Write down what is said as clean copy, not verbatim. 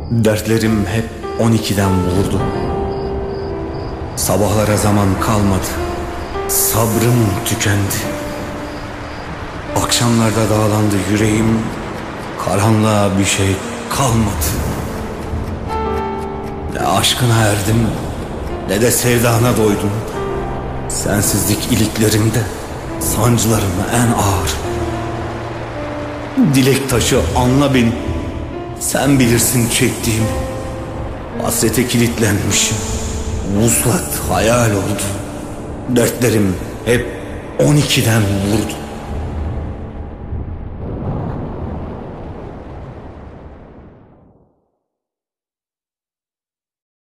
Dertlerim hep 12'den vurdu. Sabahlara zaman kalmadı. Sabrım tükendi. Akşamlarda dağlandı yüreğim. Karanlığa bir şey kalmadı. Ne aşkına erdim, ne de sevdana doydum. Sensizlik iliklerimde, sancılarım en ağır. Dilek taşı anla beni, sen bilirsin çektiğim. Hasrete kilitlenmişim, vuslat hayal oldu. Dertlerim hep 12'den vurdu.